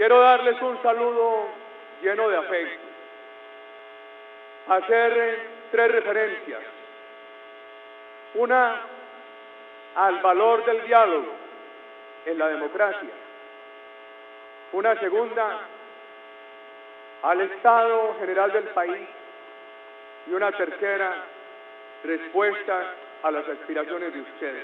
quiero darles un saludo lleno de afecto, hacer tres referencias. Una, al valor del diálogo en la democracia. Una segunda, al estado general del país. Y una tercera, respuesta a las aspiraciones de ustedes.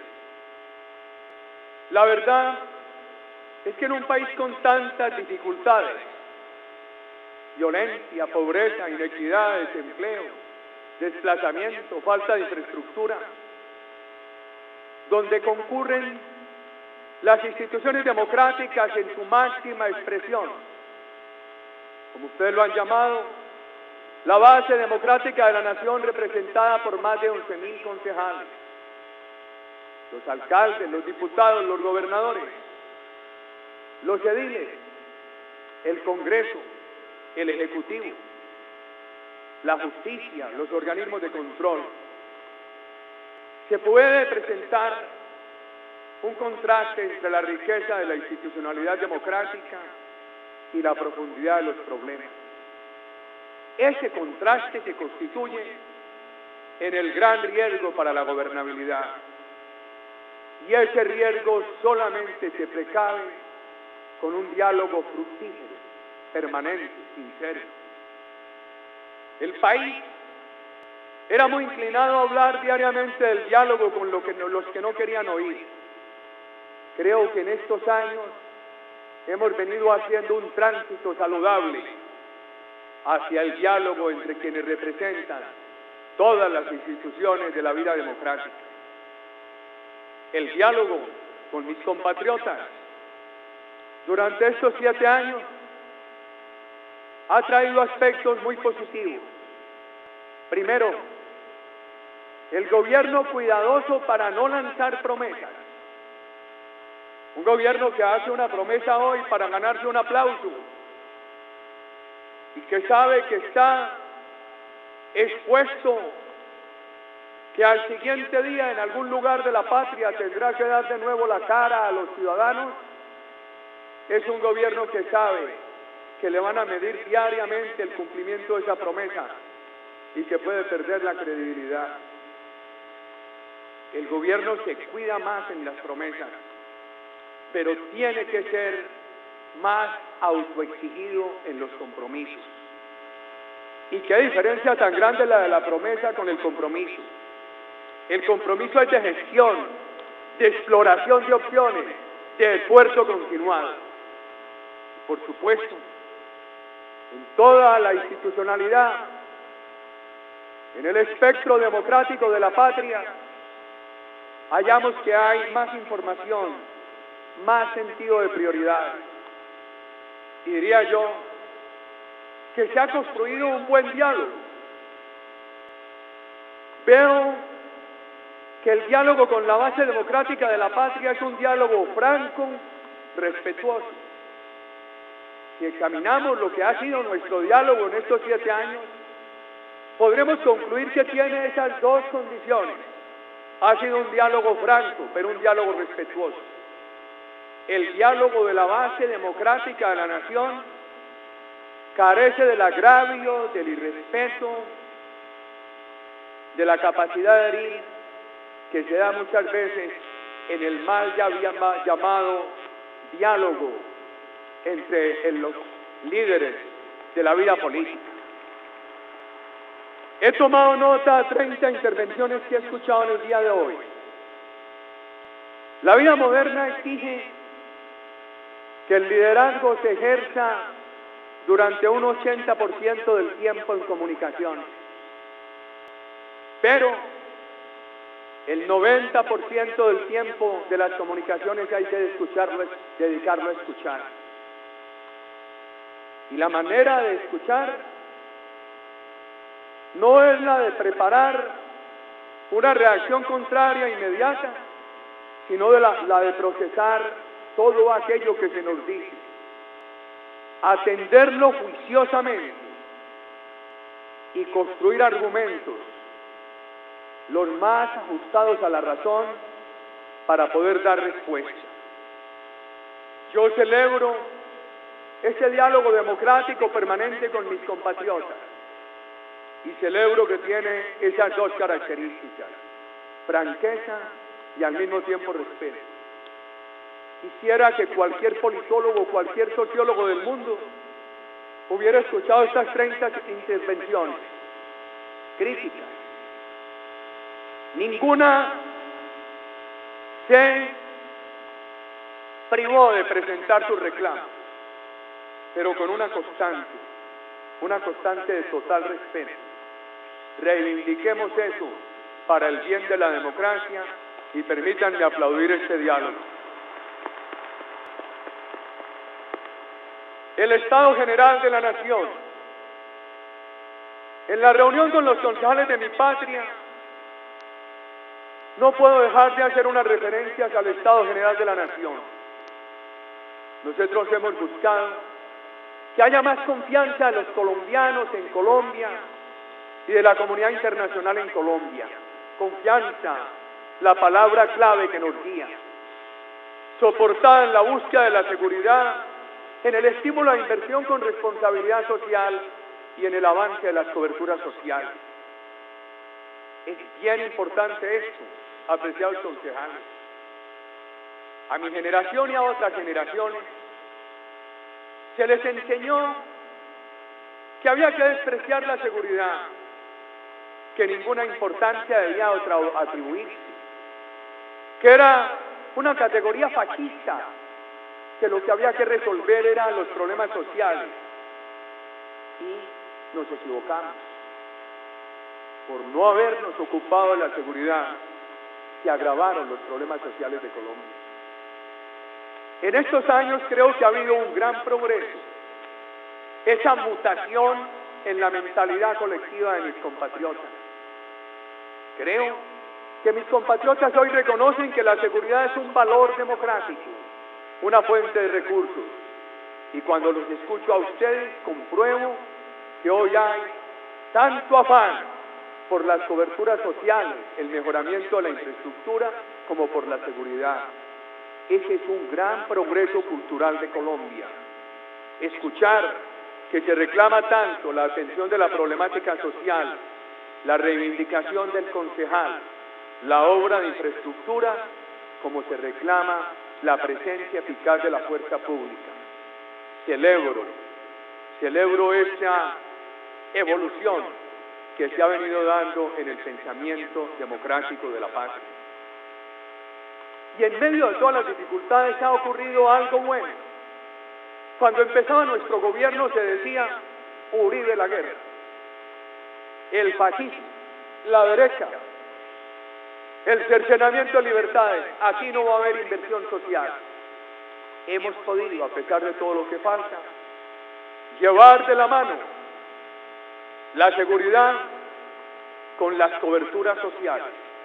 La verdad es que en un país con tantas dificultades, violencia, pobreza, inequidad, desempleo, desplazamiento, falta de infraestructura, donde concurren las instituciones democráticas en su máxima expresión, como ustedes lo han llamado, la base democrática de la nación representada por más de 11.000 concejales, los alcaldes, los diputados, los gobernadores, los ediles, el Congreso, el Ejecutivo, la justicia, los organismos de control. Se puede presentar un contraste entre la riqueza de la institucionalidad democrática y la profundidad de los problemas. Ese contraste se constituye en el gran riesgo para la gobernabilidad. Y ese riesgo solamente se precave con un diálogo fructífero, permanente, sincero. El país era muy inclinado a hablar diariamente del diálogo con los que no querían oír. Creo que en estos años hemos venido haciendo un tránsito saludable hacia el diálogo entre quienes representan todas las instituciones de la vida democrática. El diálogo con mis compatriotas durante estos 7 años ha traído aspectos muy positivos. Primero, el gobierno cuidadoso para no lanzar promesas. Un gobierno que hace una promesa hoy para ganarse un aplauso y que sabe que está expuesto que al siguiente día en algún lugar de la patria tendrá que dar de nuevo la cara a los ciudadanos, es un gobierno que sabe que le van a medir diariamente el cumplimiento de esa promesa y que puede perder la credibilidad. El gobierno se cuida más en las promesas, pero tiene que ser más autoexigido en los compromisos. ¿Y qué diferencia tan grande la de la promesa con el compromiso? El compromiso es de gestión, de exploración de opciones, de esfuerzo continuado. Por supuesto, en toda la institucionalidad, en el espectro democrático de la patria, hallamos que hay más información, más sentido de prioridad. Y diría yo que se ha construido un buen diálogo. Veo que el diálogo con la base democrática de la patria es un diálogo franco, respetuoso. Si examinamos lo que ha sido nuestro diálogo en estos 7 años, podremos concluir que tiene esas dos condiciones. Ha sido un diálogo franco, pero un diálogo respetuoso. El diálogo de la base democrática de la nación carece del agravio, del irrespeto, de la capacidad de herir que se da muchas veces en el mal llamado diálogo entre los líderes de la vida política. He tomado nota de 30 intervenciones que he escuchado en el día de hoy. La vida moderna exige que el liderazgo se ejerza durante un 80% del tiempo en comunicación. Pero el 90% del tiempo de las comunicaciones hay que dedicarlo a escuchar. Y la manera de escuchar no es la de preparar una reacción contraria inmediata, sino la de procesar todo aquello que se nos dice, atenderlo juiciosamente y construir argumentos los más ajustados a la razón para poder dar respuesta. Yo celebro este diálogo democrático permanente con mis compatriotas y celebro que tiene esas dos características, franqueza y al mismo tiempo respeto. Quisiera que cualquier politólogo, cualquier sociólogo del mundo hubiera escuchado estas 30 intervenciones críticas. Ninguna se privó de presentar su reclamo, pero con una constante de total respeto. Reivindiquemos eso para el bien de la democracia y permítanme aplaudir este diálogo. El Estado General de la Nación. En la reunión con los concejales de mi patria, no puedo dejar de hacer unas referencias al Estado General de la Nación. Nosotros hemos buscado que haya más confianza de los colombianos en Colombia y de la comunidad internacional en Colombia. Confianza, la palabra clave que nos guía. Soportada en la búsqueda de la seguridad, en el estímulo a la inversión con responsabilidad social y en el avance de las coberturas sociales. Es bien importante esto, apreciados concejales. A mi generación y a otras generaciones se les enseñó que había que despreciar la seguridad, que ninguna importancia debía atribuirse, que era una categoría fascista, que lo que había que resolver eran los problemas sociales. Y nos equivocamos. Por no habernos ocupado de la seguridad, se agravaron los problemas sociales de Colombia. En estos años creo que ha habido un gran progreso, esa mutación en la mentalidad colectiva de mis compatriotas. Creo que mis compatriotas hoy reconocen que la seguridad es un valor democrático, una fuente de recursos. Y cuando los escucho a ustedes, compruebo que hoy hay tanto afán por las coberturas sociales, el mejoramiento de la infraestructura, como por la seguridad. Ese es un gran progreso cultural de Colombia. Escuchar que se reclama tanto la atención de la problemática social, la reivindicación del concejal, la obra de infraestructura, como se reclama la presencia eficaz de la fuerza pública. Celebro esta evolución que se ha venido dando en el pensamiento democrático de la patria. Y en medio de todas las dificultades ha ocurrido algo bueno. Cuando empezaba nuestro gobierno se decía Uribe la guerra, el fascismo, la derecha, el cercenamiento de libertades, aquí no va a haber inversión social. Hemos podido, a pesar de todo lo que falta, llevar de la mano la seguridad con las coberturas sociales.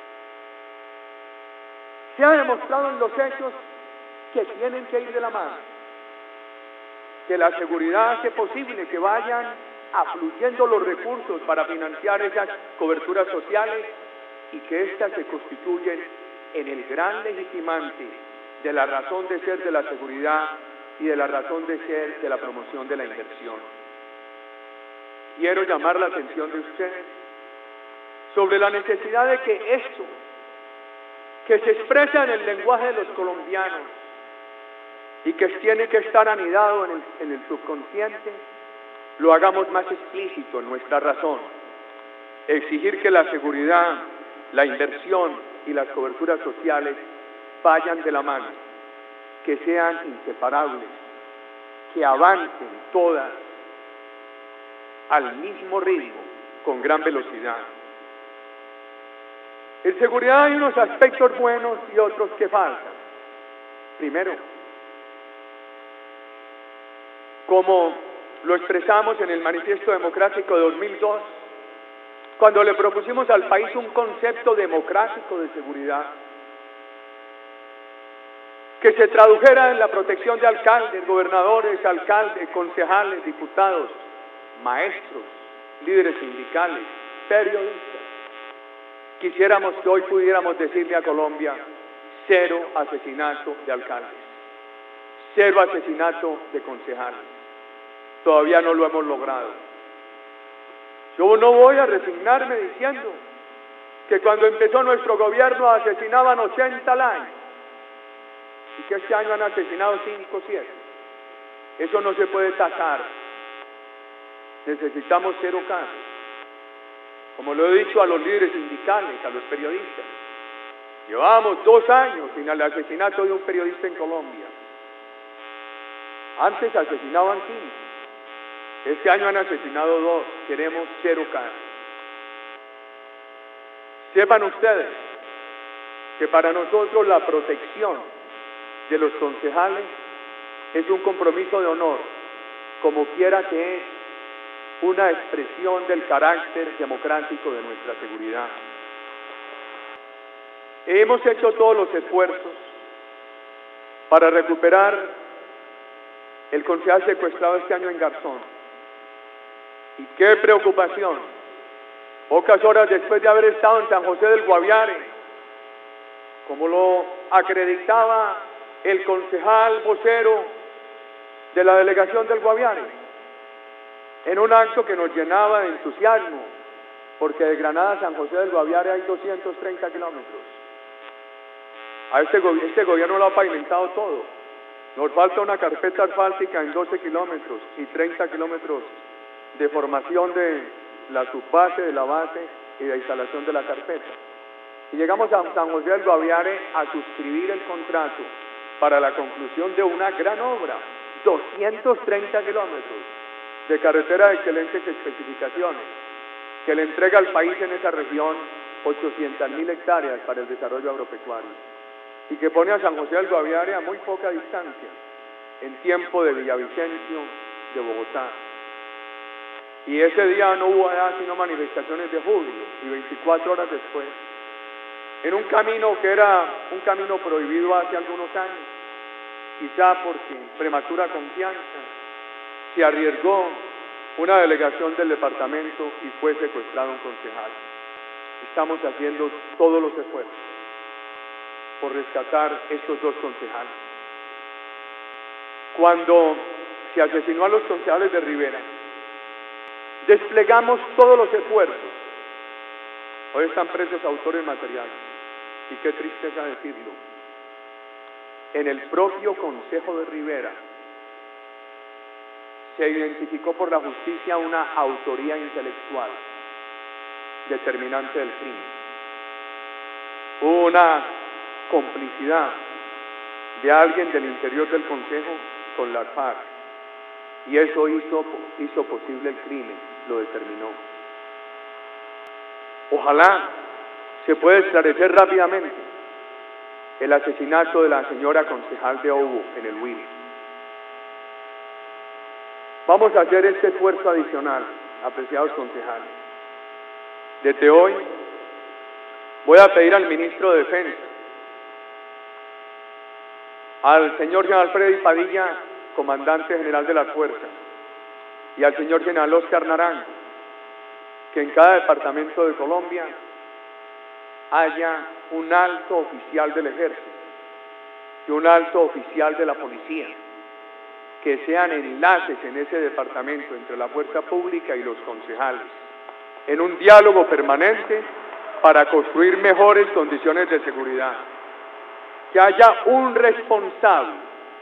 Se ha demostrado en los hechos que tienen que ir de la mano, que la seguridad hace posible que vayan afluyendo los recursos para financiar esas coberturas sociales y que éstas se constituyen en el gran legitimante de la razón de ser de la seguridad y de la razón de ser de la promoción de la inversión. Quiero llamar la atención de ustedes sobre la necesidad de que esto, que se expresa en el lenguaje de los colombianos y que tiene que estar anidado en el subconsciente, lo hagamos más explícito en nuestra razón. Exigir que la seguridad, la inversión y las coberturas sociales vayan de la mano, que sean inseparables, que avancen todas al mismo ritmo, con gran velocidad. En seguridad hay unos aspectos buenos y otros que faltan. Primero, como lo expresamos en el Manifiesto Democrático de 2002, cuando le propusimos al país un concepto democrático de seguridad, que se tradujera en la protección de alcaldes, gobernadores, concejales, diputados, maestros, líderes sindicales, periodistas. Quisiéramos que hoy pudiéramos decirle a Colombia: cero asesinato de alcaldes, cero asesinato de concejales. todavía no lo hemos logrado. Yo no voy a resignarme diciendo que cuando empezó nuestro gobierno asesinaban 80 al año y que este año han asesinado 5 o 7. Eso no se puede tasar. Necesitamos cero casos. Como lo he dicho a los líderes sindicales, a los periodistas, llevamos 2 años sin el asesinato de un periodista en Colombia. Antes asesinaban 5. Este año han asesinado 2. Queremos cero casos. Sepan ustedes que para nosotros la protección de los concejales es un compromiso de honor, como quiera que es una expresión del carácter democrático de nuestra seguridad. Hemos hecho todos los esfuerzos para recuperar el concejal secuestrado este año en Garzón. Y qué preocupación, pocas horas después de haber estado en San José del Guaviare, como lo acreditaba el concejal vocero de la delegación del Guaviare, en un acto que nos llenaba de entusiasmo, porque de Granada a San José del Guaviare hay 230 kilómetros. Este gobierno lo ha pavimentado todo. Nos falta una carpeta asfáltica en 12 kilómetros y 30 kilómetros de formación de la subbase, de la base y de instalación de la carpeta. Y llegamos a San José del Guaviare a suscribir el contrato para la conclusión de una gran obra, 230 kilómetros de carretera de excelentes especificaciones, que le entrega al país en esa región 800.000 hectáreas para el desarrollo agropecuario, y que pone a San José del Guaviare a muy poca distancia, en tiempo de Villavicencio, de Bogotá. Y ese día no hubo allá sino manifestaciones de júbilo, y 24 horas después, en un camino que era un camino prohibido hace algunos años, quizá porque prematura confianza, se arriesgó una delegación del departamento y fue secuestrado un concejal. Estamos haciendo todos los esfuerzos por rescatar estos 2 concejales. Cuando se asesinó a los concejales de Rivera, desplegamos todos los esfuerzos. Hoy están presos autores materiales, y qué tristeza decirlo. En el propio Consejo de Rivera se identificó por la justicia una autoría intelectual determinante del crimen. Hubo una complicidad de alguien del interior del Consejo con las FARC, y eso hizo posible el crimen, lo determinó. Ojalá se pueda esclarecer rápidamente el asesinato de la señora concejal de Obo en el Huila. Vamos a hacer este esfuerzo adicional, apreciados concejales. Desde hoy voy a pedir al ministro de Defensa, al señor general Freddy Padilla, comandante general de las fuerzas, y al señor general Oscar Naranjo, que en cada departamento de Colombia haya un alto oficial del ejército y un alto oficial de la policía, que sean enlaces en ese departamento entre la fuerza pública y los concejales, en un diálogo permanente para construir mejores condiciones de seguridad. Que haya un responsable,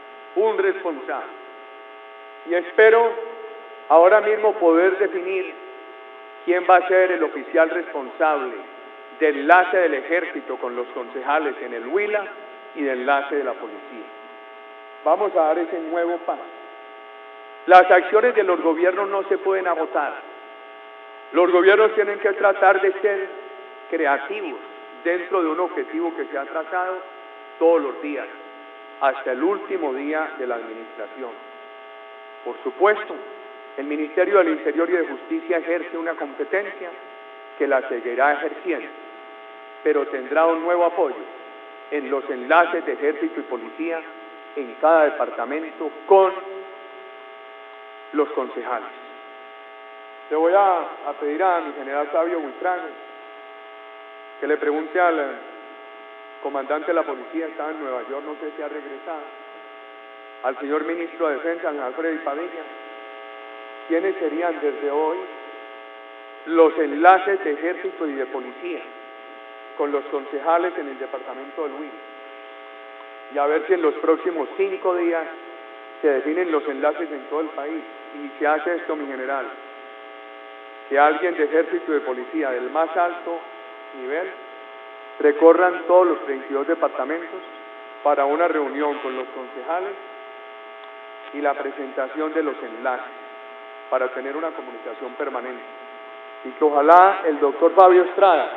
y espero ahora mismo poder definir quién va a ser el oficial responsable de enlace del ejército con los concejales en el Huila y de enlace de la policía. Vamos a dar ese nuevo paso. Las acciones de los gobiernos no se pueden agotar. Los gobiernos tienen que tratar de ser creativos dentro de un objetivo que se ha trazado todos los días, hasta el último día de la administración. Por supuesto, el Ministerio del Interior y de Justicia ejerce una competencia que la seguirá ejerciendo, pero tendrá un nuevo apoyo en los enlaces de ejército y policía en cada departamento con los concejales. Le voy a pedir a mi general Fabio Buitrago que le pregunte al comandante de la policía, estaba en Nueva York, no sé si ha regresado, al señor ministro de Defensa, al general Freddy Padilla, ¿quiénes serían desde hoy los enlaces de ejército y de policía con los concejales en el departamento del Huila? Y a ver si en los próximos 5 días se definen los enlaces en todo el país. Y se hace esto, mi general, que alguien de ejército y de policía del más alto nivel recorran todos los 32 departamentos para una reunión con los concejales y la presentación de los enlaces para tener una comunicación permanente. Y que ojalá el doctor Fabio Estrada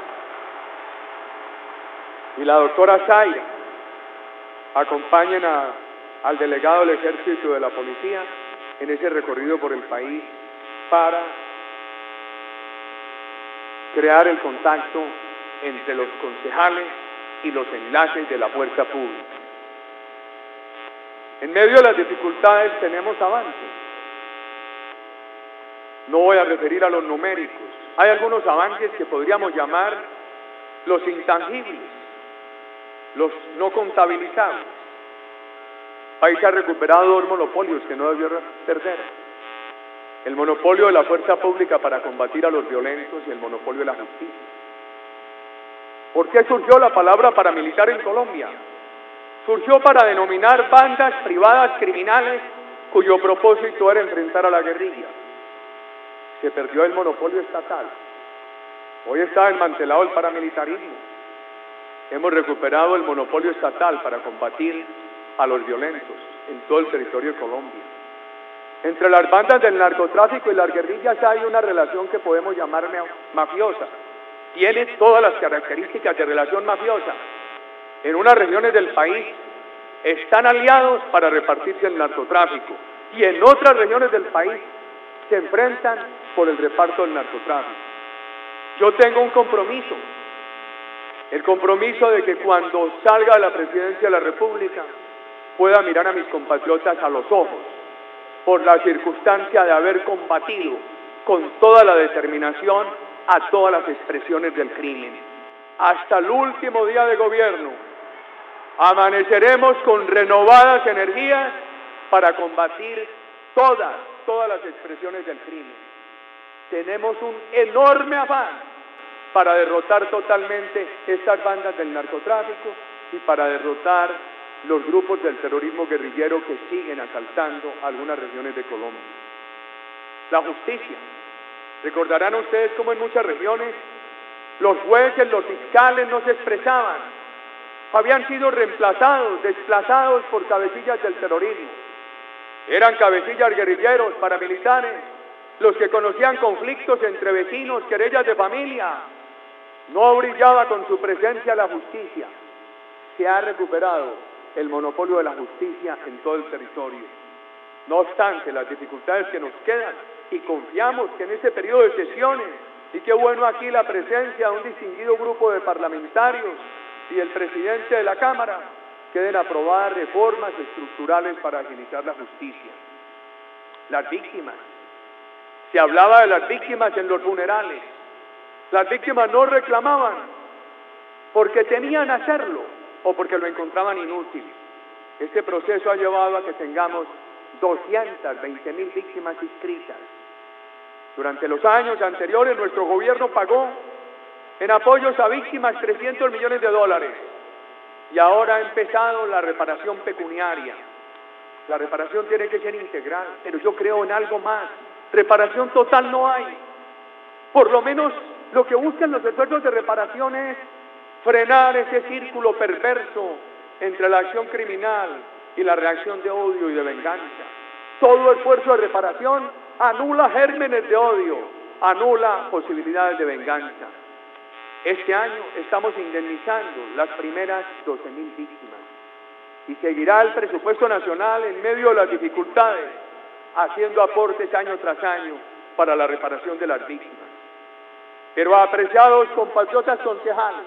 y la doctora Zaira acompañen al delegado del ejército y de la policía en ese recorrido por el país para crear el contacto entre los concejales y los enlaces de la fuerza pública. En medio de las dificultades tenemos avances. No voy a referir a los numéricos. Hay algunos avances que podríamos llamar los intangibles, los no contabilizables. El país ha recuperado 2 monopolios que no debió perder. El monopolio de la fuerza pública para combatir a los violentos y el monopolio de la justicia. ¿Por qué surgió la palabra paramilitar en Colombia? Surgió para denominar bandas privadas criminales cuyo propósito era enfrentar a la guerrilla. Se perdió el monopolio estatal. Hoy está desmantelado el paramilitarismo. Hemos recuperado el monopolio estatal para combatir a los violentos en todo el territorio de Colombia. Entre las bandas del narcotráfico y las guerrillas hay una relación que podemos llamar mafiosa. Tiene todas las características de relación mafiosa. En unas regiones del país están aliados para repartirse el narcotráfico y en otras regiones del país se enfrentan por el reparto del narcotráfico. Yo tengo un compromiso, el compromiso de que cuando salga de la presidencia de la República pueda mirar a mis compatriotas a los ojos por la circunstancia de haber combatido con toda la determinación a todas las expresiones del crimen. Hasta el último día de gobierno amaneceremos con renovadas energías para combatir todas las expresiones del crimen. Tenemos un enorme afán para derrotar totalmente estas bandas del narcotráfico y para derrotar los grupos del terrorismo guerrillero que siguen asaltando algunas regiones de Colombia. La justicia. Recordarán ustedes cómo en muchas regiones los jueces, los fiscales no se expresaban. Habían sido reemplazados, desplazados por cabecillas del terrorismo. Eran cabecillas guerrilleros, paramilitares, los que conocían conflictos entre vecinos, querellas de familia. No brillaba con su presencia la justicia. Se ha recuperado el monopolio de la justicia en todo el territorio. No obstante las dificultades que nos quedan, y confiamos que en este periodo de sesiones, y qué bueno aquí la presencia de un distinguido grupo de parlamentarios y el presidente de la Cámara, queden aprobadas reformas estructurales para agilizar la justicia. Las víctimas. Se hablaba de las víctimas en los funerales. Las víctimas no reclamaban porque temían hacerlo o porque lo encontraban inútil. Este proceso ha llevado a que tengamos 220.000 víctimas inscritas. Durante los años anteriores nuestro gobierno pagó en apoyos a víctimas $300 millones y ahora ha empezado la reparación pecuniaria. La reparación tiene que ser integral, pero yo creo en algo más. Reparación total no hay. Por lo menos lo que buscan los esfuerzos de reparación es frenar ese círculo perverso entre la acción criminal y la reacción de odio y de venganza. Todo esfuerzo de reparación anula gérmenes de odio, anula posibilidades de venganza. Este año estamos indemnizando las primeras 12.000 víctimas y seguirá el presupuesto nacional en medio de las dificultades, haciendo aportes año tras año para la reparación de las víctimas. Pero apreciados compatriotas concejales,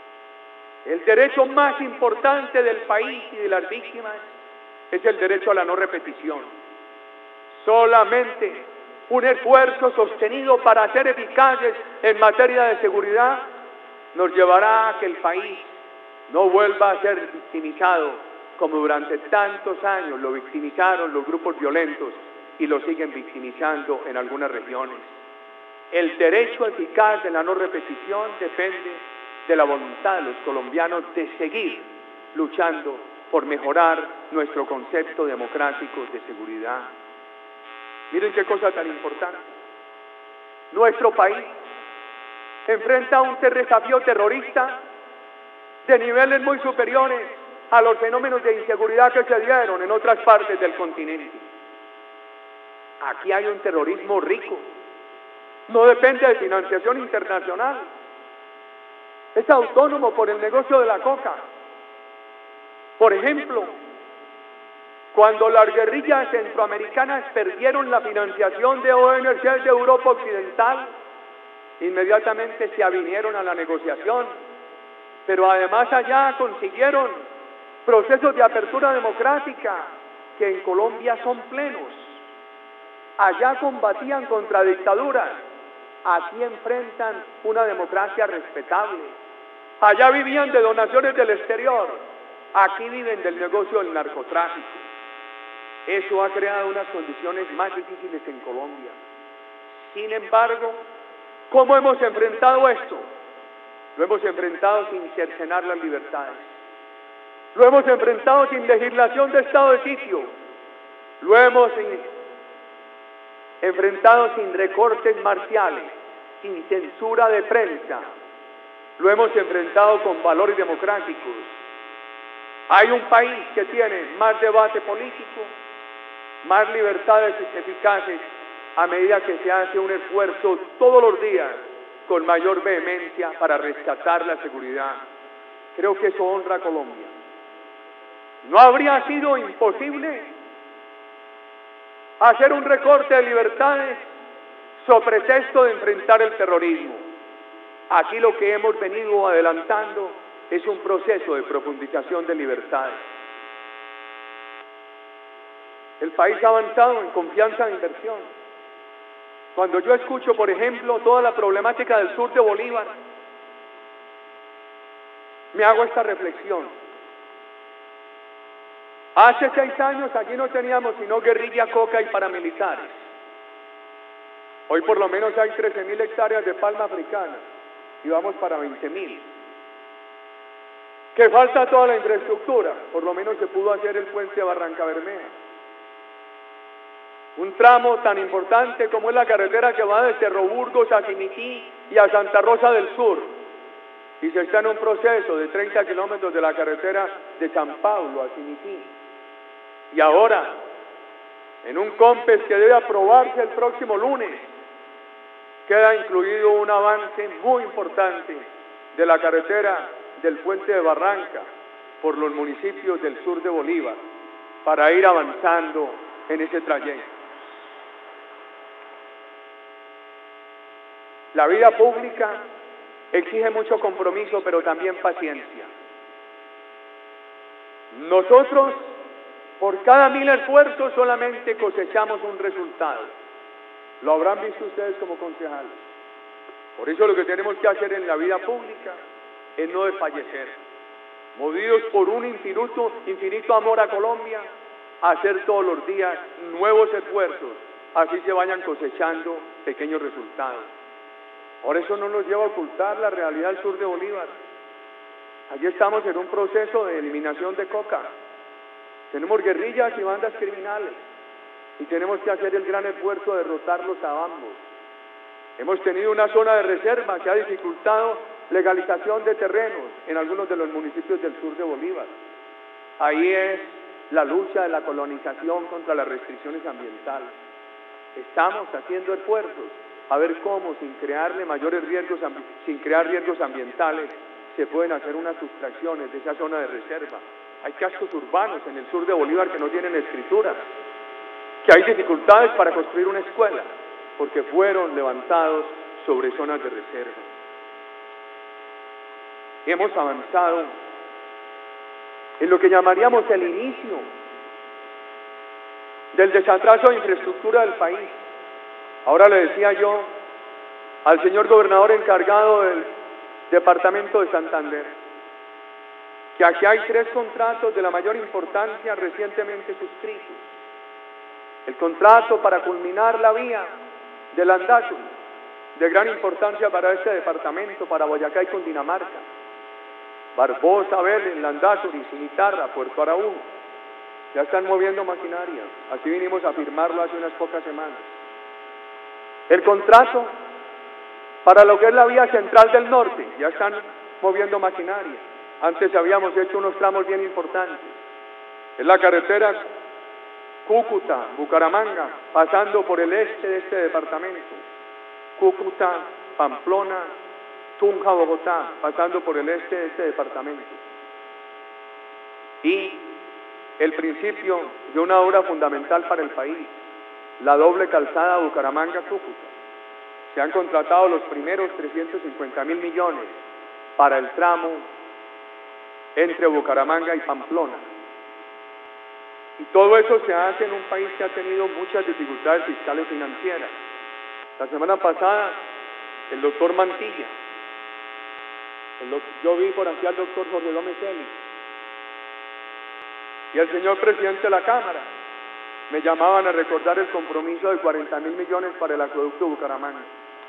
el derecho más importante del país y de las víctimas es el derecho a la no repetición. Solamente un esfuerzo sostenido para ser eficaces en materia de seguridad nos llevará a que el país no vuelva a ser victimizado como durante tantos años lo victimizaron los grupos violentos y lo siguen victimizando en algunas regiones. El derecho eficaz de la no repetición depende de la voluntad de los colombianos de seguir luchando por mejorar nuestro concepto democrático de seguridad. Miren qué cosa tan importante. Nuestro país enfrenta un desafío terrorista de niveles muy superiores a los fenómenos de inseguridad que se dieron en otras partes del continente. Aquí hay un terrorismo rico, no depende de financiación internacional, es autónomo por el negocio de la coca. Por ejemplo, cuando las guerrillas centroamericanas perdieron la financiación de ONG de Europa Occidental, inmediatamente se avinieron a la negociación, pero además allá consiguieron procesos de apertura democrática que en Colombia son plenos. Allá combatían contra dictaduras, aquí enfrentan una democracia respetable. Allá vivían de donaciones del exterior, aquí viven del negocio del narcotráfico. Eso ha creado unas condiciones más difíciles en Colombia. Sin embargo, ¿cómo hemos enfrentado esto? Lo hemos enfrentado sin cercenar las libertades. Lo hemos enfrentado sin legislación de estado de sitio. Lo hemos enfrentado sin recortes marciales, sin censura de prensa. Lo hemos enfrentado con valores democráticos. Hay un país que tiene más debate político, más libertades eficaces, a medida que se hace un esfuerzo todos los días con mayor vehemencia para rescatar la seguridad. Creo que eso honra a Colombia. No habría sido imposible hacer un recorte de libertades sobre pretexto de enfrentar el terrorismo. Aquí lo que hemos venido adelantando es un proceso de profundización de libertades. El país ha avanzado en confianza de inversión. Cuando yo escucho, por ejemplo, toda la problemática del sur de Bolívar, me hago esta reflexión. Hace 6 años allí no teníamos sino guerrilla, coca y paramilitares. Hoy por lo menos hay 13.000 hectáreas de palma africana y vamos para 20.000. ¿Que falta toda la infraestructura? Por lo menos se pudo hacer el puente de Barranca Bermeja. Un tramo tan importante como es la carretera que va desde Cerro Burgos a Simití y a Santa Rosa del Sur. Y se está en un proceso de 30 kilómetros de la carretera de San Pablo a Simití. Y ahora, en un COMPES que debe aprobarse el próximo lunes, queda incluido un avance muy importante de la carretera del puente de Barranca por los municipios del sur de Bolívar, para ir avanzando en ese trayecto. La vida pública exige mucho compromiso, pero también paciencia. Nosotros, por cada 1000 esfuerzos, solamente cosechamos un resultado. Lo habrán visto ustedes como concejales. Por eso lo que tenemos que hacer en la vida pública es no desfallecer. Movidos por un infinito amor a Colombia, hacer todos los días nuevos esfuerzos, así se vayan cosechando pequeños resultados. Por eso no nos lleva a ocultar la realidad del sur de Bolívar. Allí estamos en un proceso de eliminación de coca. Tenemos guerrillas y bandas criminales y tenemos que hacer el gran esfuerzo de derrotarlos a ambos. Hemos tenido una zona de reserva que ha dificultado legalización de terrenos en algunos de los municipios del sur de Bolívar. Ahí es la lucha de la colonización contra las restricciones ambientales. Estamos haciendo esfuerzos a ver cómo, sin crear riesgos ambientales, se pueden hacer unas sustracciones de esa zona de reserva. Hay cascos urbanos en el sur de Bolívar que no tienen escritura, que hay dificultades para construir una escuela, porque fueron levantados sobre zonas de reserva. Hemos avanzado en lo que llamaríamos el inicio del desatraso de infraestructura del país. Ahora le decía yo al señor gobernador encargado del departamento de Santander que aquí hay 3 contratos de la mayor importancia recientemente suscritos. El contrato para culminar la vía de Landazuri, de gran importancia para este departamento, para Boyacá y Cundinamarca. Barbosa, Vélez, Landazuri, Cimitarra, Puerto Araújo. Ya están moviendo maquinaria. Así vinimos a firmarlo hace unas pocas semanas. El contrato para lo que es la vía central del norte, ya están moviendo maquinaria. Antes habíamos hecho unos tramos bien importantes. Es la carretera Cúcuta, Bucaramanga, pasando por el este de este departamento. Cúcuta, Pamplona, Tunja, Bogotá, pasando por el este de este departamento. Y el principio de una obra fundamental para el país, la doble calzada Bucaramanga-Cúcuta. Se han contratado los primeros 350.000 millones para el tramo entre Bucaramanga y Pamplona. Y todo eso se hace en un país que ha tenido muchas dificultades fiscales y financieras. La semana pasada, el doctor Mantilla, yo vi por aquí al doctor Jorge Gómez Eli, y el señor presidente de la Cámara, me llamaban a recordar el compromiso de 40.000 millones para el acueducto de Bucaramanga.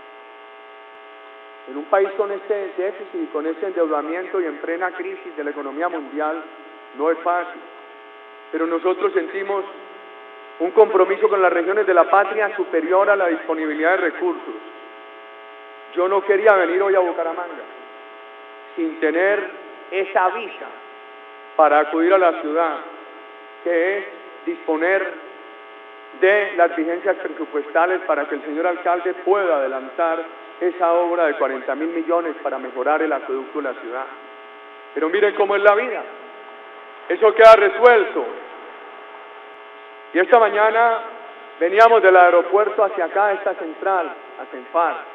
En un país con este déficit y con este endeudamiento y en plena crisis de la economía mundial, no es fácil. Pero nosotros sentimos un compromiso con las regiones de la patria superior a la disponibilidad de recursos. Yo no quería venir hoy a Bucaramanga sin tener esa visa para acudir a la ciudad, que es disponer de las vigencias presupuestales para que el señor alcalde pueda adelantar esa obra de 40.000 millones para mejorar el acueducto de la ciudad. Pero miren cómo es la vida. Eso queda resuelto. Y esta mañana veníamos del aeropuerto hacia acá, a esta central, a Senfar.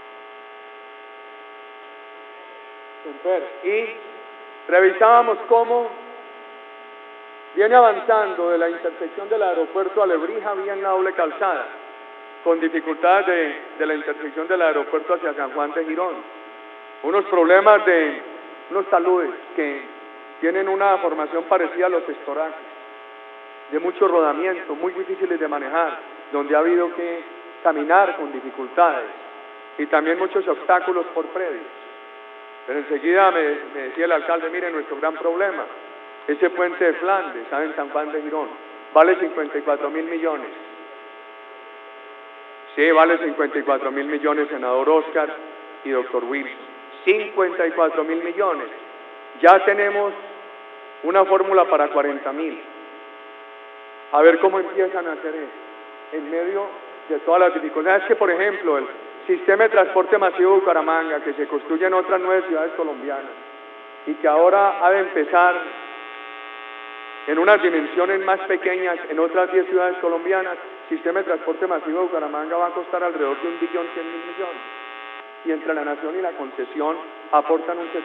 Y revisábamos cómo viene avanzando de la intersección del aeropuerto a Lebrija, bien la doble calzada, con dificultades de la intersección del aeropuerto hacia San Juan de Girón. Unos problemas de unos taludes que tienen una formación parecida a los estorajes, de mucho rodamiento, muy difíciles de manejar, donde ha habido que caminar con dificultades y también muchos obstáculos por predios. Pero enseguida me decía el alcalde, mire, nuestro gran problema, ese puente de Flandes, ¿saben? San Juan de Girón, vale 54.000 millones. Sí, vale 54.000 millones, senador Oscar y doctor Wilson. 54.000 millones. Ya tenemos una fórmula para 40.000. A ver cómo empiezan a hacer eso, en medio de todas las dificultades. Que, por ejemplo, el sistema de transporte masivo de Bucaramanga, que se construye en otras 9 ciudades colombianas, y que ahora ha de empezar en unas dimensiones más pequeñas en otras 10 ciudades colombianas, sistema de transporte masivo de Bucaramanga va a costar alrededor de 1.100.000 millones. Y entre la nación y la concesión aportan un 70%.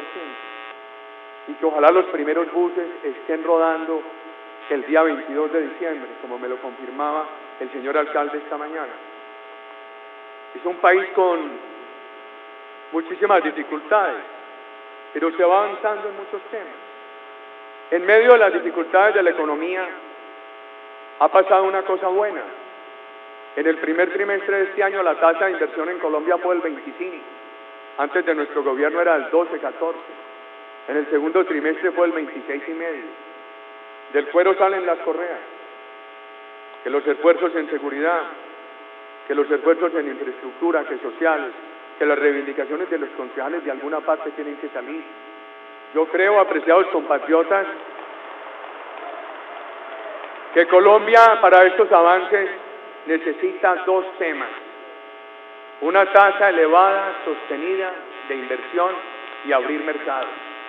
Y que ojalá los primeros buses estén rodando el día 22 de diciembre, como me lo confirmaba el señor alcalde esta mañana. Es un país con muchísimas dificultades, pero se va avanzando en muchos temas. En medio de las dificultades de la economía, ha pasado una cosa buena. En el primer trimestre de este año la tasa de inversión en Colombia fue del 25%. Antes de nuestro gobierno era del 12-14%. En el segundo trimestre fue del 26,5%. Del cuero salen las correas. Que los esfuerzos en seguridad, que los esfuerzos en infraestructura, que sociales, que las reivindicaciones de los concejales de alguna parte tienen que salir. Yo creo, apreciados compatriotas, que Colombia para estos avances necesita 2 temas: una tasa elevada, sostenida de inversión y abrir mercados.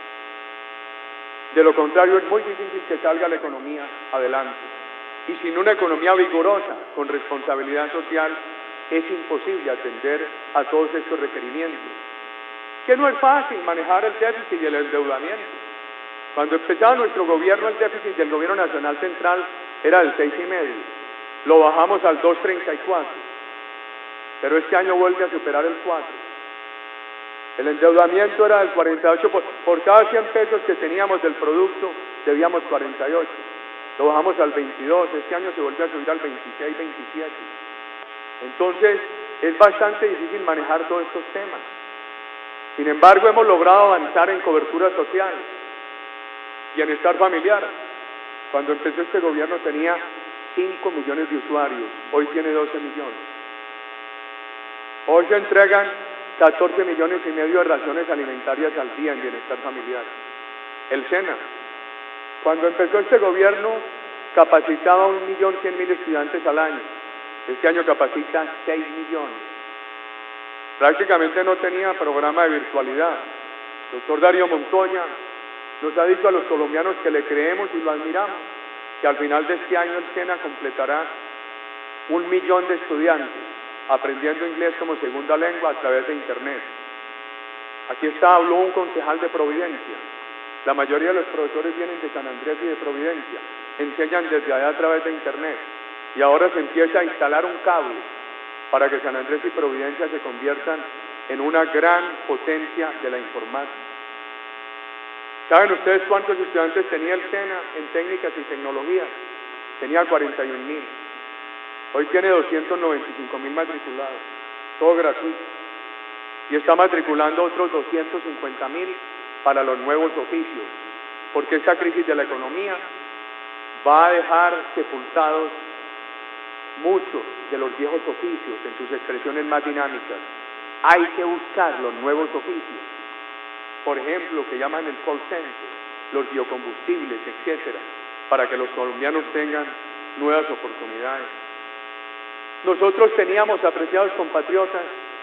De lo contrario es muy difícil que salga la economía adelante. Y sin una economía vigorosa, con responsabilidad social, es imposible atender a todos estos requerimientos. Que no es fácil manejar el déficit y el endeudamiento. Cuando empezaba nuestro gobierno, el déficit del gobierno nacional central era del 6,5%. Lo bajamos al 2,34%. Pero este año vuelve a superar el 4%. El endeudamiento era del 48%. Por cada 100 pesos que teníamos del producto, debíamos 48. lo bajamos al 22, este año se vuelve a subir al 26, 27. Entonces, es bastante difícil manejar todos estos temas. Sin embargo, hemos logrado avanzar en cobertura social, bienestar familiar. Cuando empezó este gobierno tenía 5 millones de usuarios, hoy tiene 12 millones. Hoy se entregan 14 millones y medio de raciones alimentarias al día en bienestar familiar. El SENA, cuando empezó este gobierno, capacitaba a 1.100.000 estudiantes al año. Este año capacita 6 millones. Prácticamente no tenía programa de virtualidad. El doctor Darío Montoya nos ha dicho a los colombianos que le creemos y lo admiramos, que al final de este año el SENA completará 1 millón de estudiantes aprendiendo inglés como segunda lengua a través de Internet. Aquí habló un concejal de Providencia. La mayoría de los profesores vienen de San Andrés y de Providencia, enseñan desde allá a través de Internet, y ahora se empieza a instalar un cable para que San Andrés y Providencia se conviertan en una gran potencia de la informática. ¿Saben ustedes cuántos estudiantes tenía el SENA en técnicas y tecnologías? Tenía 41.000. Hoy tiene 295.000 matriculados, todo gratuito. Y está matriculando otros 250.000 para los nuevos oficios, porque esta crisis de la economía va a dejar sepultados muchos de los viejos oficios en sus expresiones más dinámicas. Hay que buscar los nuevos oficios, por ejemplo, lo que llaman el call center, los biocombustibles, etcétera, para que los colombianos tengan nuevas oportunidades. Nosotros teníamos, apreciados compatriotas,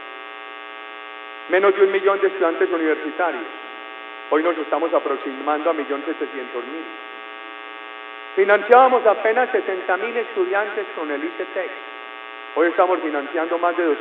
menos de 1 millón de estudiantes universitarios. Hoy nos estamos aproximando a 1.700.000. Financiábamos apenas 60.000 estudiantes con el ICETEX. Hoy estamos financiando más de 250.000.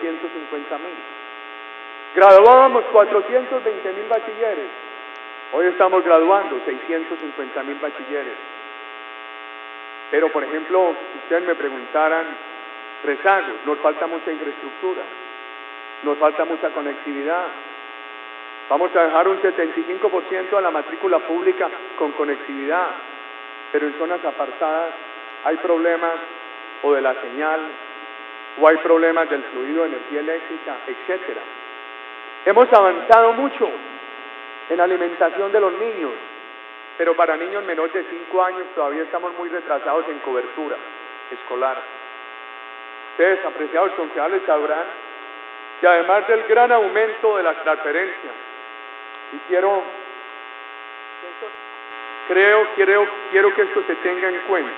Graduábamos 420.000 bachilleres. Hoy estamos graduando 650.000 bachilleres. Pero, por ejemplo, si ustedes me preguntaran, rezagos, nos falta mucha infraestructura, nos falta mucha conectividad. Vamos a dejar un 75% de la matrícula pública con conectividad, pero en zonas apartadas hay problemas o de la señal, o hay problemas del fluido de energía eléctrica, etcétera. Hemos avanzado mucho en alimentación de los niños, pero para niños menores de 5 años todavía estamos muy retrasados en cobertura escolar. Ustedes, apreciados concejales, sabrán que además del gran aumento de las transferencias, y quiero que esto se tenga en cuenta.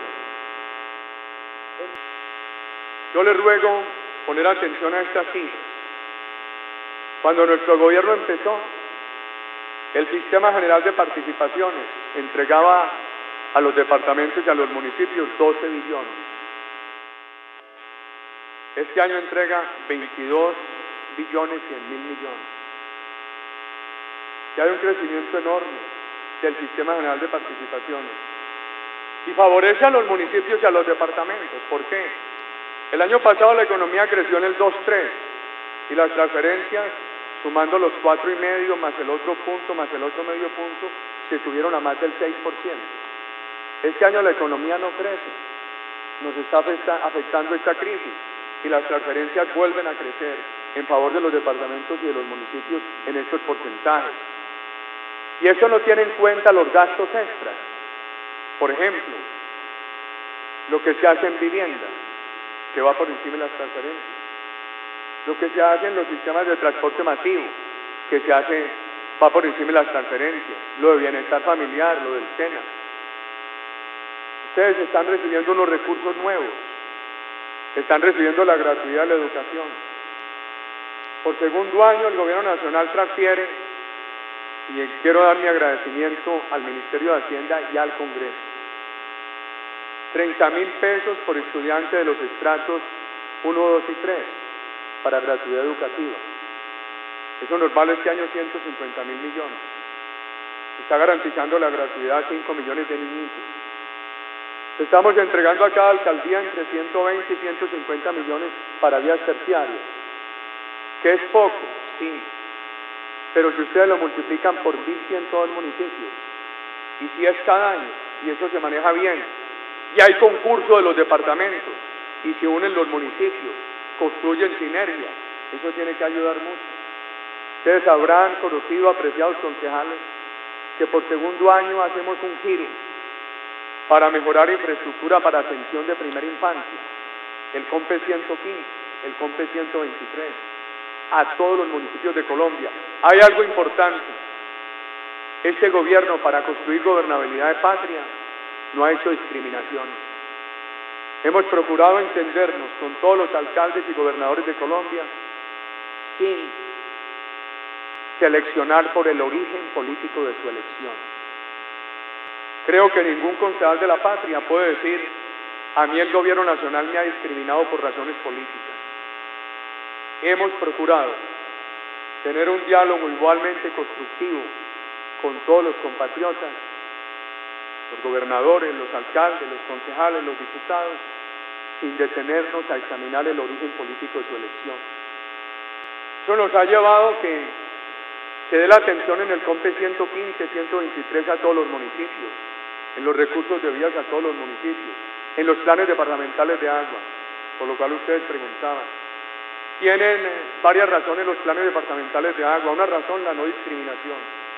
Yo les ruego poner atención a estas cifras. Cuando nuestro gobierno empezó, el Sistema General de Participaciones entregaba a los departamentos y a los municipios 12 billones. Este año entrega 22 billones 100.000 millones. Que hay un crecimiento enorme del Sistema General de Participaciones y favorece a los municipios y a los departamentos. ¿Por qué? El año pasado la economía creció en el 2,3 y las transferencias, sumando los 4,5 más el otro punto, más el otro medio punto, se subieron a más del 6%. Este año la economía no crece, nos está afectando esta crisis y las transferencias vuelven a crecer en favor de los departamentos y de los municipios en estos porcentajes. Y eso no tiene en cuenta los gastos extras. Por ejemplo, lo que se hace en vivienda, que va por encima de las transferencias. Lo que se hace en los sistemas de transporte masivo, que va por encima de las transferencias. Lo de bienestar familiar, lo del SENA. Ustedes están recibiendo unos recursos nuevos. Están recibiendo la gratuidad de la educación. Por segundo año el Gobierno Nacional transfiere, y quiero dar mi agradecimiento al Ministerio de Hacienda y al Congreso, 30.000 pesos por estudiante de los estratos 1, 2 y 3 para gratuidad educativa. Eso nos vale este año 150.000 millones. Está garantizando la gratuidad a 5 millones de niñitos. Estamos entregando a cada alcaldía entre 120 y 150 millones para vías terciarias, que es poco, sí, pero si ustedes lo multiplican por 1.100 en todo el municipio, y si es cada año, y eso se maneja bien, Y hay concurso de los departamentos, y se unen los municipios, construyen sinergia, eso tiene que ayudar mucho. Ustedes habrán conocido, apreciados concejales, que por segundo año hacemos un giro para mejorar infraestructura para atención de primera infancia, el COMPE 115, el COMPE 123, a todos los municipios de Colombia. Hay algo importante, este gobierno para construir gobernabilidad de patria no ha hecho discriminación. Hemos procurado entendernos con todos los alcaldes y gobernadores de Colombia sin seleccionar por el origen político de su elección. Creo que ningún concejal de la patria puede decir: a mí el gobierno nacional me ha discriminado por razones políticas. Hemos procurado tener un diálogo igualmente constructivo con todos los compatriotas, los gobernadores, los alcaldes, los concejales, los diputados, sin detenernos a examinar el origen político de su elección. Eso nos ha llevado que se dé la atención en el COMPE 115, 123 a todos los municipios, en los recursos de vías a todos los municipios, en los planes departamentales de agua, por lo cual ustedes preguntaban. Tienen varias razones los planes departamentales de agua. Una razón, la no discriminación.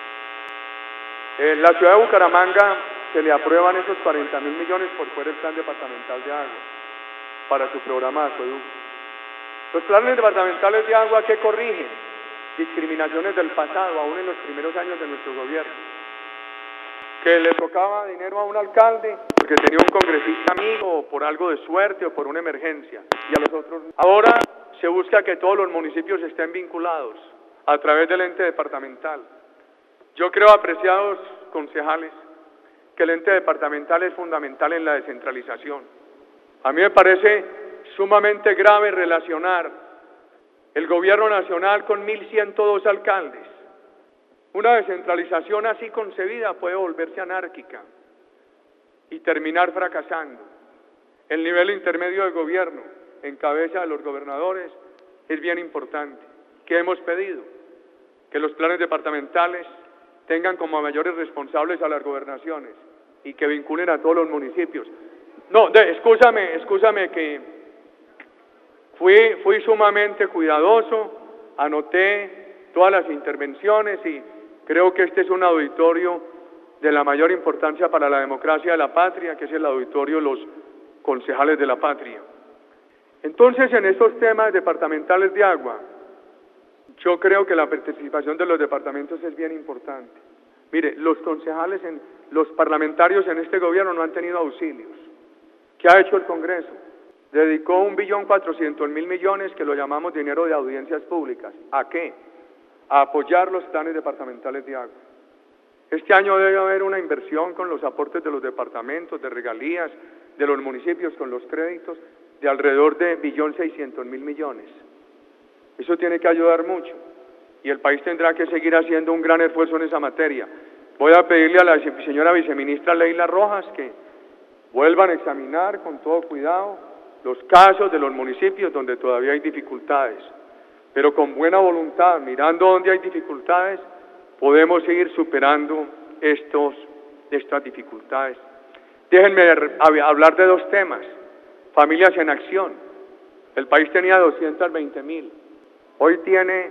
En la ciudad de Bucaramanga se le aprueban esos 40.000 millones por fuera del plan departamental de agua para su programa de acueducto. Los planes departamentales de agua, ¿qué corrigen? Discriminaciones del pasado, aún en los primeros años de nuestro gobierno. Que le tocaba dinero a un alcalde porque tenía un congresista amigo, o por algo de suerte, o por una emergencia, y a los otros no. Ahora se busca que todos los municipios estén vinculados a través del ente departamental. Yo creo, apreciados concejales, que el ente departamental es fundamental en la descentralización. A mí me parece sumamente grave relacionar el gobierno nacional con 1.102 alcaldes. Una descentralización así concebida puede volverse anárquica y terminar fracasando. El nivel intermedio del gobierno, en cabeza de los gobernadores, es bien importante. ¿Qué hemos pedido? Que los planes departamentales tengan como mayores responsables a las gobernaciones y que vinculen a todos los municipios. No, excúsame que fui sumamente cuidadoso, anoté todas las intervenciones y creo que este es un auditorio de la mayor importancia para la democracia de la patria, que es el auditorio de los concejales de la patria. Entonces, en estos temas departamentales de agua, yo creo que la participación de los departamentos es bien importante. Mire, los concejales, los parlamentarios en este gobierno no han tenido auxilios. ¿Qué ha hecho el Congreso? Dedicó 1.400.000 millones, que lo llamamos dinero de audiencias públicas. ¿A qué? A apoyar los planes departamentales de agua. Este año debe haber una inversión con los aportes de los departamentos, de regalías, de los municipios con los créditos, de alrededor de 1.600.000 millones. Eso tiene que ayudar mucho y el país tendrá que seguir haciendo un gran esfuerzo en esa materia. Voy a pedirle a la señora viceministra Leila Rojas que vuelvan a examinar con todo cuidado los casos de los municipios donde todavía hay dificultades, pero con buena voluntad, mirando dónde hay dificultades, podemos seguir superando estas dificultades. Déjenme hablar de dos temas. Familias en acción. El país tenía 220.000, hoy tiene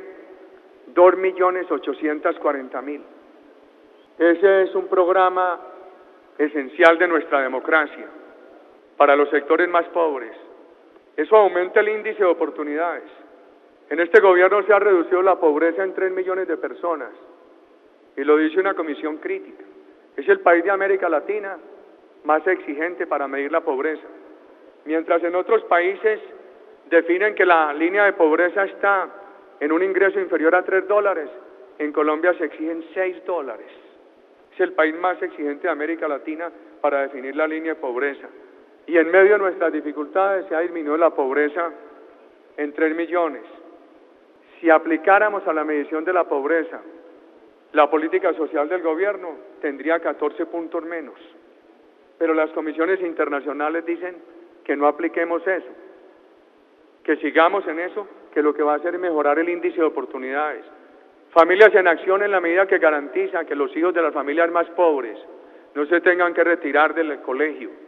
2.840.000. Ese es un programa esencial de nuestra democracia para los sectores más pobres. Eso aumenta el índice de oportunidades. En este gobierno se ha reducido la pobreza en 3 millones de personas, y lo dice una comisión crítica. Es el país de América Latina más exigente para medir la pobreza. Mientras en otros países definen que la línea de pobreza está en un ingreso inferior a $3, en Colombia se exigen $6. Es el país más exigente de América Latina para definir la línea de pobreza. Y en medio de nuestras dificultades se ha disminuido la pobreza en 3 millones. Si aplicáramos a la medición de la pobreza la política social del gobierno, tendría 14 puntos menos. Pero las comisiones internacionales dicen que no apliquemos eso, que sigamos en eso, que lo que va a hacer es mejorar el índice de oportunidades. Familias en acción en la medida que garantiza que los hijos de las familias más pobres no se tengan que retirar del colegio,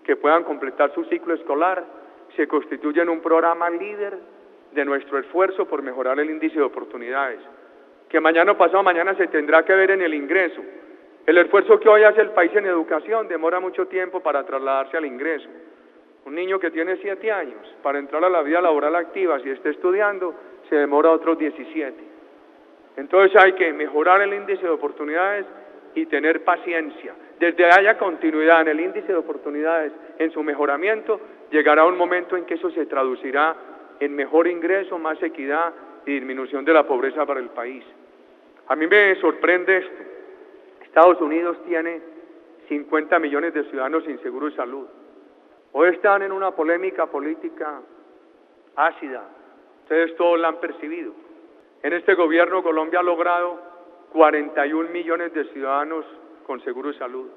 que puedan completar su ciclo escolar, se constituye en un programa líder de nuestro esfuerzo por mejorar el índice de oportunidades, que mañana o pasado mañana se tendrá que ver en el ingreso. El esfuerzo que hoy hace el país en educación demora mucho tiempo para trasladarse al ingreso. Un niño que tiene 7 años, para entrar a la vida laboral activa, si está estudiando, se demora otros 17. Entonces hay que mejorar el índice de oportunidades y tener paciencia. Desde haya continuidad en el índice de oportunidades, en su mejoramiento, llegará un momento en que eso se traducirá en mejor ingreso, más equidad y disminución de la pobreza para el país. A mí me sorprende esto. Estados Unidos tiene 50 millones de ciudadanos sin seguro de salud. Hoy están en una polémica política ácida. Ustedes todos la han percibido. En este gobierno Colombia ha logrado 41 millones de ciudadanos con seguro de salud.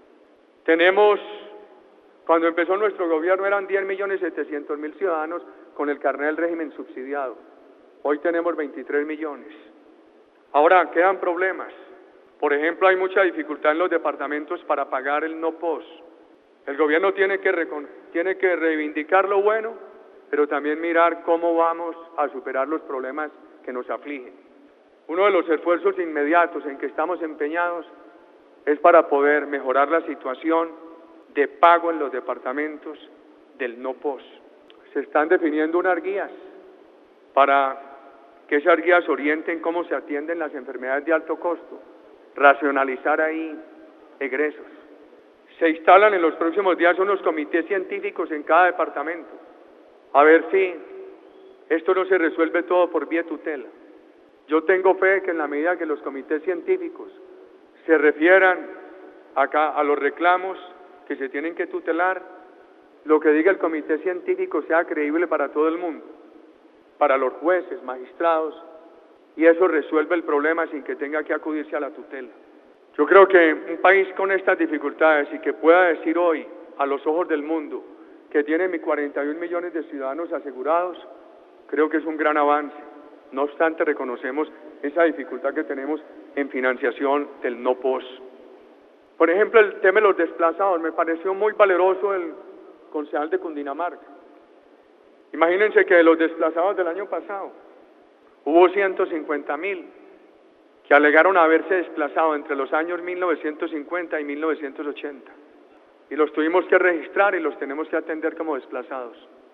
Cuando empezó nuestro gobierno eran 10.700.000 ciudadanos con el carnet del régimen subsidiado. Hoy tenemos 23 millones. Ahora, quedan problemas. Por ejemplo, hay mucha dificultad en los departamentos para pagar el no pos. El gobierno tiene que reivindicar lo bueno, pero también mirar cómo vamos a superar los problemas que nos afligen. Uno de los esfuerzos inmediatos en que estamos empeñados es para poder mejorar la situación de pago en los departamentos del no pos. Se están definiendo unas guías para que esas guías orienten cómo se atienden las enfermedades de alto costo, racionalizar ahí egresos. Se instalan en los próximos días unos comités científicos en cada departamento, a ver si esto no se resuelve todo por vía tutela. Yo tengo fe que en la medida que los comités científicos se refieran acá a los reclamos que se tienen que tutelar, lo que diga el comité científico sea creíble para todo el mundo, para los jueces, magistrados, y eso resuelve el problema sin que tenga que acudirse a la tutela. Yo creo que un país con estas dificultades y que pueda decir hoy a los ojos del mundo que tiene 41 millones de ciudadanos asegurados, creo que es un gran avance. No obstante, reconocemos esa dificultad que tenemos en financiación del no pos. Por ejemplo, el tema de los desplazados, me pareció muy valeroso el concejal de Cundinamarca. Imagínense que de los desplazados del año pasado, hubo 150.000 que alegaron haberse desplazado entre los años 1950 y 1980. Y los tuvimos que registrar y los tenemos que atender como desplazados.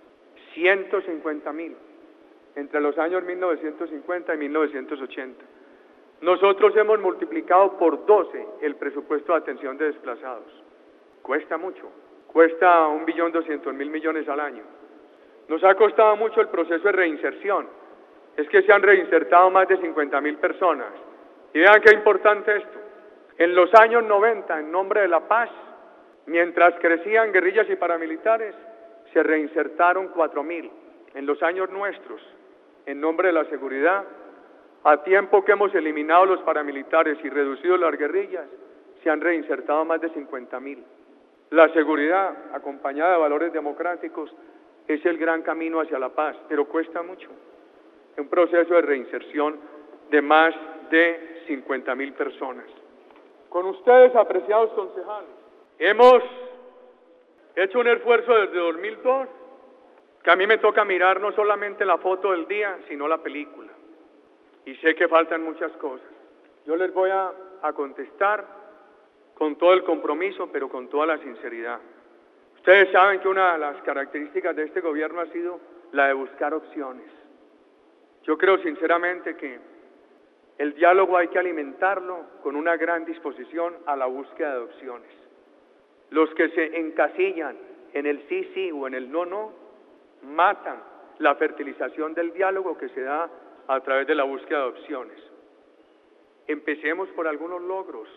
150.000 entre los años 1950 y 1980. Nosotros hemos multiplicado por 12 el presupuesto de atención de desplazados. Cuesta mucho, cuesta 1.200.000 millones al año. Nos ha costado mucho el proceso de reinserción. Es que se han reinsertado más de 50.000 personas. Y vean qué importante esto. En los años 90, en nombre de la paz, mientras crecían guerrillas y paramilitares, se reinsertaron 4.000. En los años nuestros, en nombre de la seguridad, a tiempo que hemos eliminado los paramilitares y reducido las guerrillas, se han reinsertado más de 50.000. La seguridad, acompañada de valores democráticos, es el gran camino hacia la paz, pero cuesta mucho. Un proceso de reinserción de más de 50.000 personas. Con ustedes, apreciados concejales, hemos hecho un esfuerzo desde 2002, que a mí me toca mirar no solamente la foto del día, sino la película. Y sé que faltan muchas cosas. Yo les voy a contestar con todo el compromiso, pero con toda la sinceridad. Ustedes saben que una de las características de este gobierno ha sido la de buscar opciones. Yo creo sinceramente que el diálogo hay que alimentarlo con una gran disposición a la búsqueda de opciones. Los que se encasillan en el sí, sí o en el no, no, matan la fertilización del diálogo que se da a través de la búsqueda de opciones. Empecemos por algunos logros.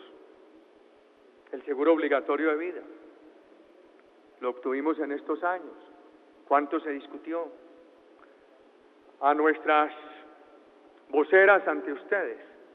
El seguro obligatorio de vida. Lo obtuvimos en estos años. ¿Cuánto se discutió? A nuestras voceras ante ustedes,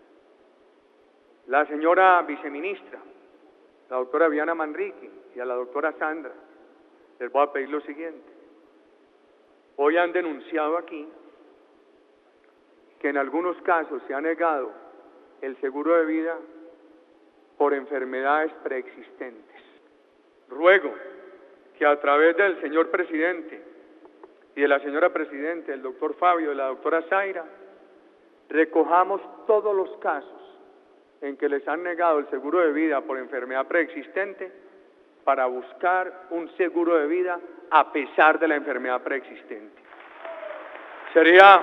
la señora viceministra, la doctora Viviana Manrique, y a la doctora Sandra, les voy a pedir lo siguiente. Hoy han denunciado aquí que en algunos casos se ha negado el seguro de vida por enfermedades preexistentes. Ruego que a través del señor presidente y de la señora presidente, del doctor Fabio, de la doctora Zaira, recojamos todos los casos en que les han negado el seguro de vida por enfermedad preexistente para buscar un seguro de vida a pesar de la enfermedad preexistente. Sería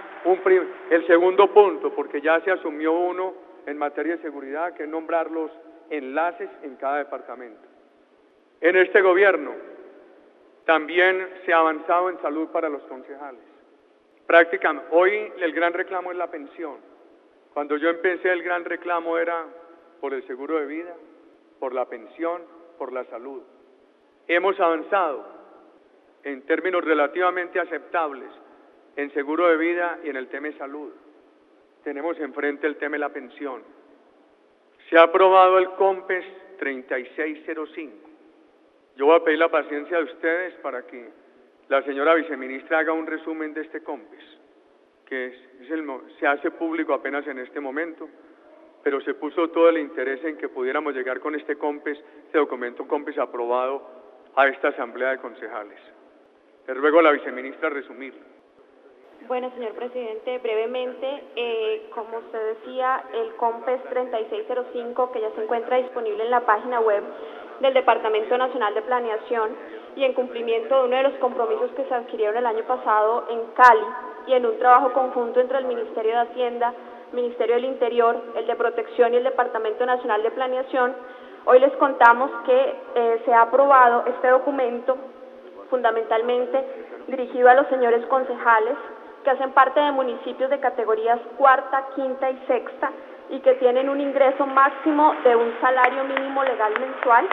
el segundo punto, porque ya se asumió uno en materia de seguridad, que es nombrar los enlaces en cada departamento. En este gobierno también se ha avanzado en salud para los concejales. Prácticamente, hoy el gran reclamo es la pensión. Cuando yo empecé, el gran reclamo era por el seguro de vida, por la pensión, por la salud. Hemos avanzado en términos relativamente aceptables en seguro de vida y en el tema de salud. Tenemos enfrente el tema de la pensión. Se ha aprobado el COMPES 3605. Yo voy a pedir la paciencia de ustedes para que la señora viceministra haga un resumen de este COMPES, que se hace público apenas en este momento, pero se puso todo el interés en que pudiéramos llegar con este COMPES, este documento COMPES aprobado a esta Asamblea de Concejales. Le ruego a la viceministra resumirlo. Bueno, señor presidente, brevemente, como usted decía, el COMPES 3605, que ya se encuentra disponible en la página web del Departamento Nacional de Planeación y en cumplimiento de uno de los compromisos que se adquirieron el año pasado en Cali y en un trabajo conjunto entre el Ministerio de Hacienda, Ministerio del Interior, el de Protección y el Departamento Nacional de Planeación, hoy les contamos que se ha aprobado este documento fundamentalmente dirigido a los señores concejales que hacen parte de municipios de categorías cuarta, quinta y sexta y que tienen un ingreso máximo de un salario mínimo legal mensual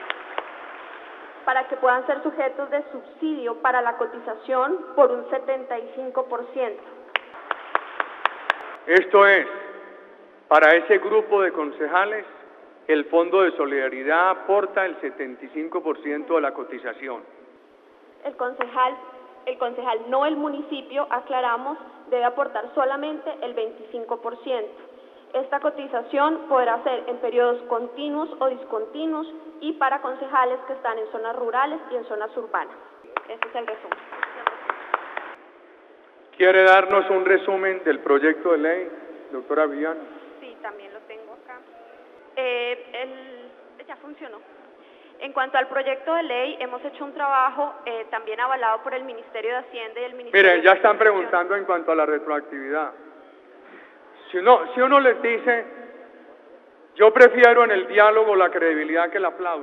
para que puedan ser sujetos de subsidio para la cotización por un 75%. Esto es, para ese grupo de concejales, el Fondo de Solidaridad aporta el 75% de la cotización. El concejal, no el municipio, aclaramos, debe aportar solamente el 25%. Esta cotización podrá ser en periodos continuos o discontinuos y para concejales que están en zonas rurales y en zonas urbanas. Este es el resumen. ¿Quiere darnos un resumen del proyecto de ley, doctora Viviana? Sí, también lo tengo acá. Ya funcionó. En cuanto al proyecto de ley, hemos hecho un trabajo también avalado por el Ministerio de Hacienda y el Ministerio Miren, ya están preguntando en cuanto a la retroactividad. Si uno les dice, yo prefiero en el diálogo la credibilidad que el aplauso.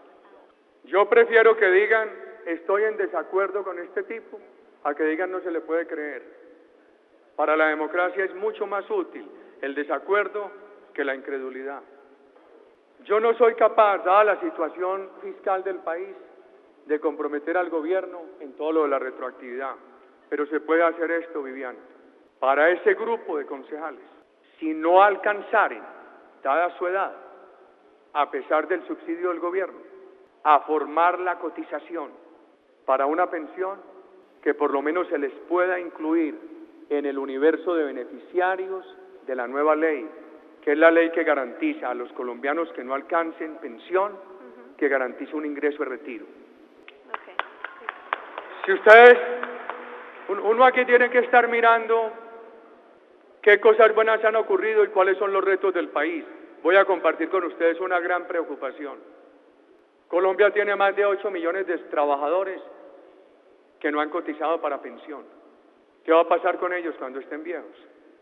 Yo prefiero que digan, estoy en desacuerdo con este tipo, a que digan no se le puede creer. Para la democracia es mucho más útil el desacuerdo que la incredulidad. Yo no soy capaz, dada la situación fiscal del país, de comprometer al gobierno en todo lo de la retroactividad, pero se puede hacer esto, Viviana. Para ese grupo de concejales, si no alcanzaren, dada su edad, a pesar del subsidio del gobierno, a formar la cotización para una pensión que por lo menos se les pueda incluir en el universo de beneficiarios de la nueva ley, que es la ley que garantiza a los colombianos que no alcancen pensión, que garantiza un ingreso de retiro. Okay. Si ustedes, uno aquí tiene que estar mirando qué cosas buenas han ocurrido y cuáles son los retos del país. Voy a compartir con ustedes una gran preocupación. Colombia tiene más de 8 millones de trabajadores que no han cotizado para pensión. ¿Qué va a pasar con ellos cuando estén viejos?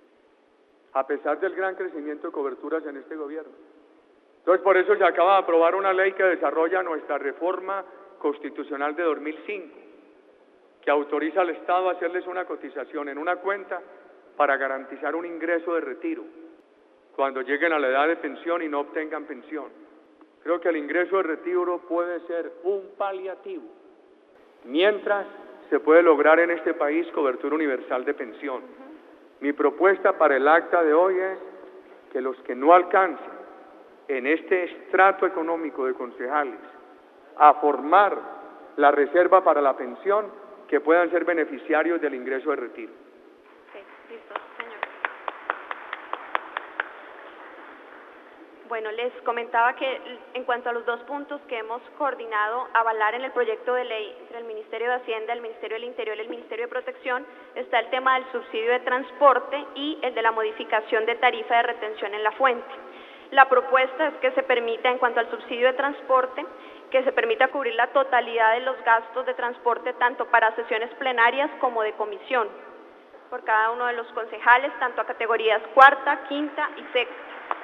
A pesar del gran crecimiento de coberturas en este gobierno. Entonces, por eso se acaba de aprobar una ley que desarrolla nuestra reforma constitucional de 2005, que autoriza al Estado a hacerles una cotización en una cuenta para garantizar un ingreso de retiro cuando lleguen a la edad de pensión y no obtengan pensión. Creo que el ingreso de retiro puede ser un paliativo, mientras se puede lograr en este país cobertura universal de pensión. Mi propuesta para el acta de hoy es que los que no alcancen en este estrato económico de concejales a formar la reserva para la pensión, que puedan ser beneficiarios del ingreso de retiro. Sí, listo, señor. Bueno, les comentaba que en cuanto a los dos puntos que hemos coordinado avalar en el proyecto de ley entre el Ministerio de Hacienda, el Ministerio del Interior y el Ministerio de Protección, está el tema del subsidio de transporte y el de la modificación de tarifa de retención en la fuente. La propuesta es que se permita, en cuanto al subsidio de transporte, que se permita cubrir la totalidad de los gastos de transporte tanto para sesiones plenarias como de comisión, por cada uno de los concejales, tanto a categorías cuarta, quinta y sexta.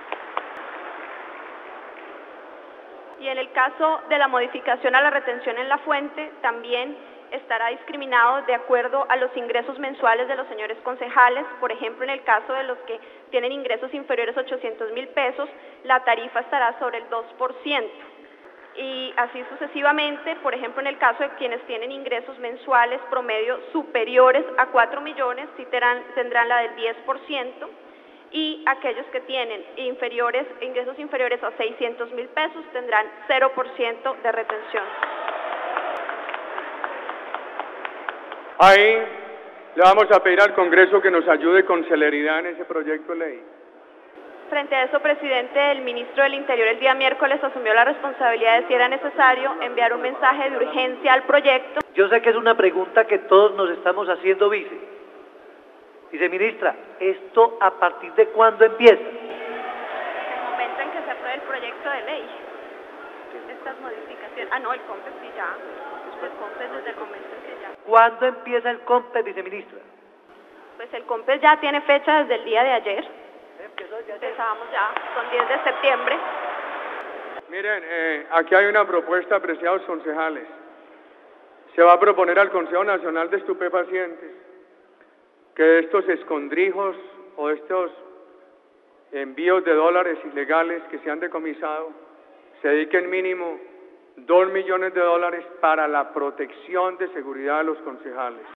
Y en el caso de la modificación a la retención en la fuente, también estará discriminado de acuerdo a los ingresos mensuales de los señores concejales. Por ejemplo, en el caso de los que tienen ingresos inferiores a 800.000 pesos, la tarifa estará sobre el 2%. Y así sucesivamente, por ejemplo, en el caso de quienes tienen ingresos mensuales promedio superiores a 4 millones, sí tendrán la del 10%, y aquellos que tienen ingresos inferiores a 600.000 pesos tendrán 0% de retención. Ahí le vamos a pedir al Congreso que nos ayude con celeridad en ese proyecto de ley. Frente a eso, presidente, el ministro del Interior el día miércoles asumió la responsabilidad de, si era necesario, enviar un mensaje de urgencia al proyecto. Yo sé que es una pregunta que todos nos estamos haciendo, viceministra, ¿esto a partir de cuándo empieza? El momento en que se apruebe el proyecto de ley. Estas modificaciones. Ah, no, el COMPES sí ya. El COMPES desde el momento en que ya. ¿Cuándo empieza el COMPES, viceministra? Pues el COMPES ya tiene fecha desde el día de ayer. Empezábamos ya, con 10 de septiembre. Miren, aquí hay una propuesta, apreciados concejales. Se va a proponer al Consejo Nacional de Estupefacientes que estos escondrijos o estos envíos de dólares ilegales que se han decomisado se dediquen mínimo $2 millones para la protección de seguridad de los concejales.